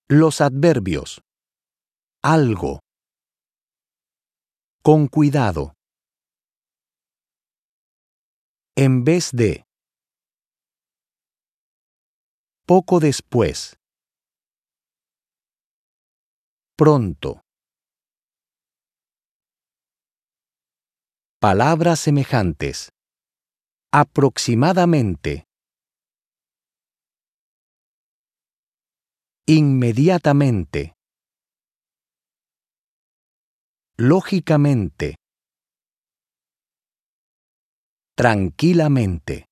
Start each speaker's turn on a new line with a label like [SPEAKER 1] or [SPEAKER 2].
[SPEAKER 1] Los adverbios. Algo. Con cuidado. En vez de. Poco después. Pronto. Palabras semejantes. Aproximadamente. Inmediatamente. Lógicamente. Tranquilamente.